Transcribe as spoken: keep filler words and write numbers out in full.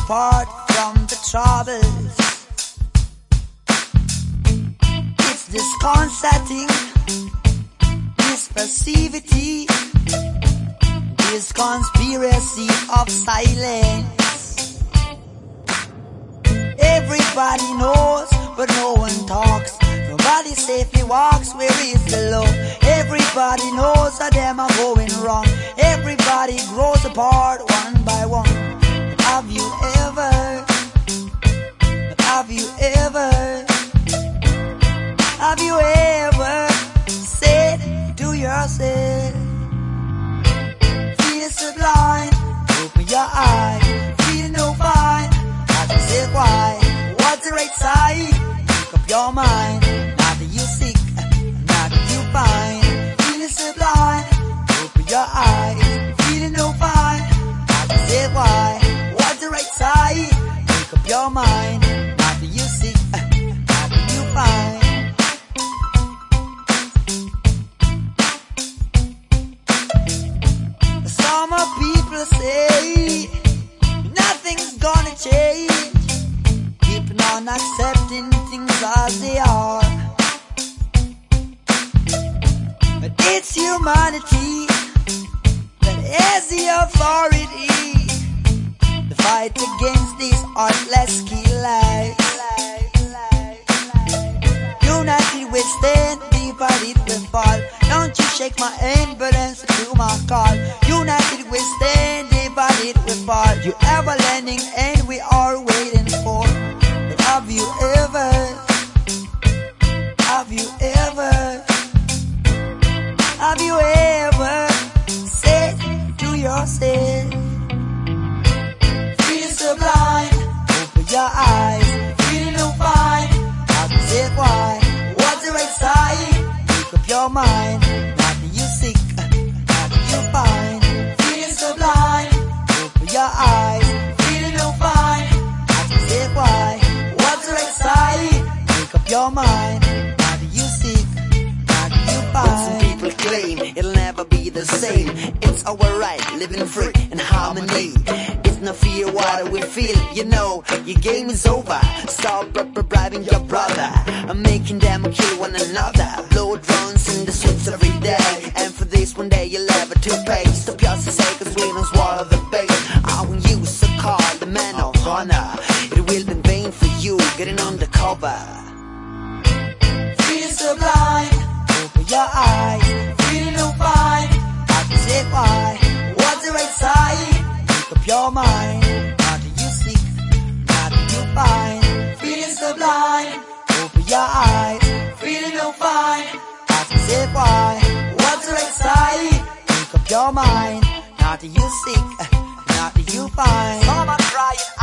apart from the troubles. It's disconcerting, this passivity, this conspiracy of silence. Everybody knows, but no one talks. Nobody safely walks, where is the law? Everybody knows that them are going wrong. Everybody grows apart one by one. But have you ever, but have you ever, have you ever said to yourself, feel so blind, open your eyes, feel no fine, I can say why, what's the right side, make up your mind, now that you're sick, now that you find, feel so blind, open your eyes, feel no fine, I can say why, what's the right side, make up your mind, now that you're sick, now that you find. Some people say nothing's gonna change, keeping on accepting things as they are. But it's humanity that has the authority to fight against these heartless killers. United we stand, divided we fall. Don't you shake my hand, but answer to my call. United we stand, divided we fall. You ever lending and we are waiting for. But have you ever, have you ever, have you ever said to yourself, feel so blind, open your eyes, feel no fine, I can say why, what's the right side, make up your mind, now that you're sick, now that you're fine, feel so blind, open your eyes, feel no fine, I can say why, what's the right side, make up your mind, now that you're sick, now that you're fine. Some people claim it'll never be the same. It's our right, living free in harmony. It's no fear what we feel, you know, your game is over. Stop bribing your brother and making them kill one another. Blow drones in the streets every day, and for this one day you'll have to pay. Stop your say, cause we don't swallow the bait. I will use a call, the man of honor. It will be in vain for you getting undercover. Feel so blind, open your eyes, feel no fine, I can say why, what's the right side, make up your mind, now that you sick, now that you fine, feeling so blind, open your eyes, feeling no fine, I can say why, what's the right side, make up your mind, now that you sick, now that you fine. Some are crying